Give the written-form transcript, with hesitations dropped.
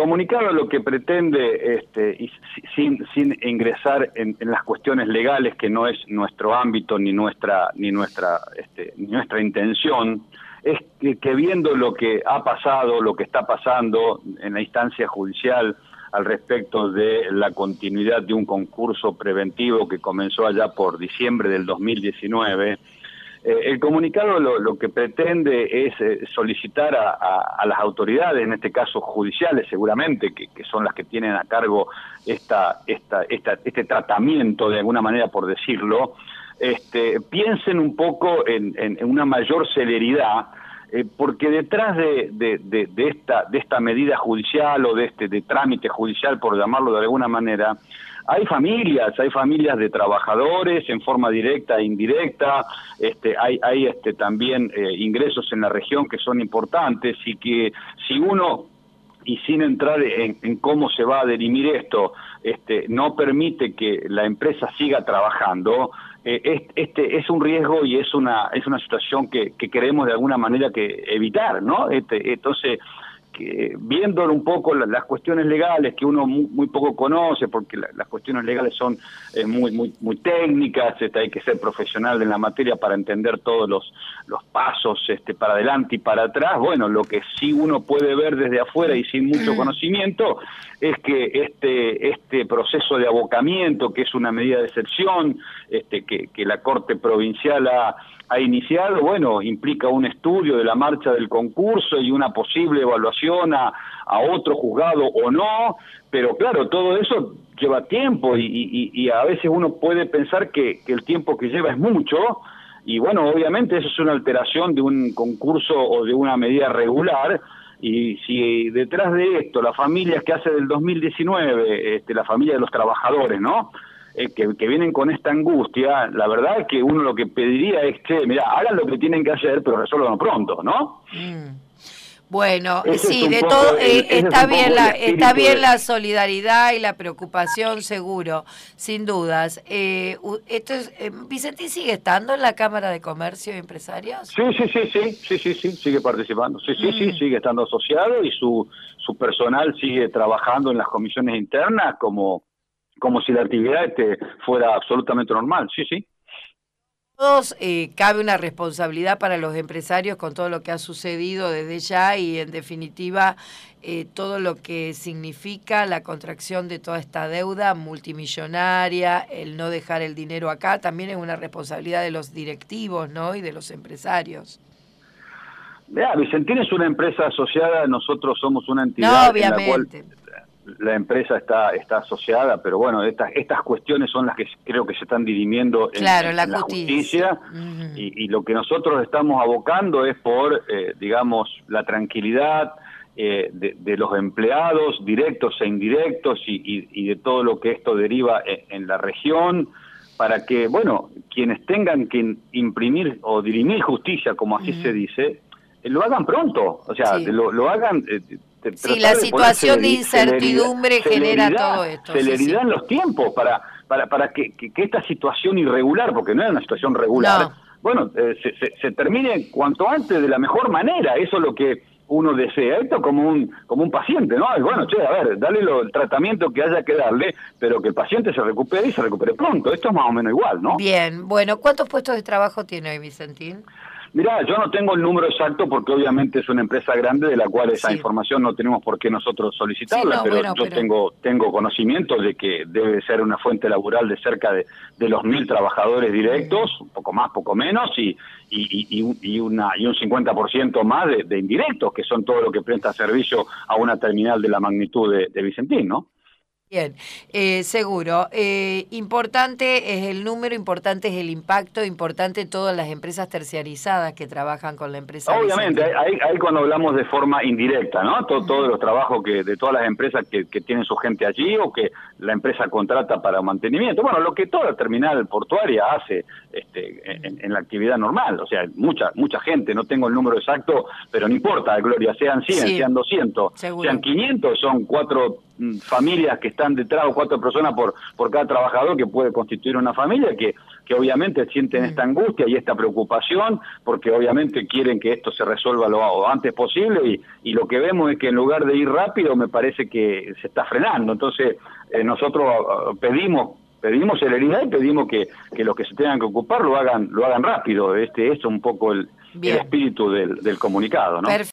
comunicado lo que pretende, y sin ingresar en las cuestiones legales, que no es nuestro ámbito ni nuestra intención, es que viendo lo que ha pasado, lo que está pasando en la instancia judicial al respecto de la continuidad de un concurso preventivo que comenzó allá por diciembre del 2019, el comunicado lo que pretende es solicitar a las autoridades, en este caso judiciales seguramente, que son las que tienen a cargo este tratamiento, de alguna manera por decirlo, piensen un poco en una mayor celeridad, porque detrás de esta medida judicial o de trámite judicial, por llamarlo de alguna manera, hay familias de trabajadores en forma directa e indirecta, hay también ingresos en la región que son importantes, y que si uno, y sin entrar en cómo se va a dirimir esto, no permite que la empresa siga trabajando, es un riesgo y es una situación que queremos de alguna manera que evitar, ¿no? Entonces, viendo un poco las cuestiones legales que uno muy poco conoce, porque las cuestiones legales son muy técnicas, hay que ser profesional en la materia para entender todos los pasos para adelante y para atrás. Bueno, lo que sí uno puede ver desde afuera y sin mucho conocimiento es que este proceso de abocamiento, que es una medida de excepción, que la Corte Provincial ha iniciado, bueno, implica un estudio de la marcha del concurso y una posible evaluación a otro juzgado o no, pero claro, todo eso lleva tiempo y a veces uno puede pensar que el tiempo que lleva es mucho, y bueno, obviamente eso es una alteración de un concurso o de una medida regular, y si detrás de esto las familias que hace del 2019, la familia de los trabajadores, ¿no?, que vienen con esta angustia, la verdad es que uno lo que pediría es que, mira, hagan lo que tienen que hacer, pero resuelvan pronto, ¿no? Bueno, ese sí, de poco, todo está bien la de... solidaridad y la preocupación, seguro, sin dudas. ¿Vicentín sigue estando en la Cámara de Comercio y Empresarios? Sí, sigue participando. Sí, sigue estando asociado, y su personal sigue trabajando en las comisiones internas como si la actividad fuera absolutamente normal, sí. Todos, cabe una responsabilidad para los empresarios con todo lo que ha sucedido desde ya, y en definitiva todo lo que significa la contracción de toda esta deuda multimillonaria, el no dejar el dinero acá, también es una responsabilidad de los directivos, ¿no?, y de los empresarios. Mira, Vicentín es una empresa asociada, nosotros somos una entidad en la cual la empresa está asociada, pero bueno, estas cuestiones son las que creo que se están dirimiendo en la justicia, y lo que nosotros estamos abocando es por, digamos, la tranquilidad de los empleados directos e indirectos y de todo lo que esto deriva en la región, para que, bueno, quienes tengan que imprimir o dirimir justicia, como así se dice, lo hagan pronto, o sea, lo hagan... Sí, la situación de incertidumbre genera todo esto. Celeridad en los tiempos para que esta situación irregular, porque no es una situación regular, bueno, se termine cuanto antes de la mejor manera. Eso es lo que uno desea. Esto como un paciente, ¿no? Y bueno, a ver, dale el tratamiento que haya que darle, pero que el paciente se recupere y se recupere pronto. Esto es más o menos igual, ¿no? Bien, bueno, ¿cuántos puestos de trabajo tiene hoy Vicentín? Mirá, yo no tengo el número exacto porque obviamente es una empresa grande de la cual esa información no tenemos por qué nosotros solicitarla, pero tengo conocimiento de que debe ser una fuente laboral de cerca de los 1.000 trabajadores directos, un poco más, poco menos, y un 50% más de indirectos, que son todo lo que presta servicio a una terminal de la magnitud de Vicentín, ¿no? Bien, seguro. Importante es el número, importante es el impacto, importante todas las empresas terciarizadas que trabajan con la empresa. Obviamente, ahí cuando hablamos de forma indirecta, ¿no? Todos los trabajos de todas las empresas que tienen su gente allí o que la empresa contrata para mantenimiento. Bueno, lo que toda terminal portuaria hace en la actividad normal. O sea, mucha gente, no tengo el número exacto, pero no importa, Gloria, sean 100, sean 200, seguro, sean 500, son 4 familias que están detrás, o 4 personas por cada trabajador que puede constituir una familia, que obviamente sienten esta angustia y esta preocupación, porque obviamente quieren que esto se resuelva lo antes posible, y lo que vemos es que en lugar de ir rápido, me parece que se está frenando. Entonces, nosotros pedimos celeridad y pedimos que los que se tengan que ocupar lo hagan rápido. Es un poco el espíritu del comunicado, ¿no?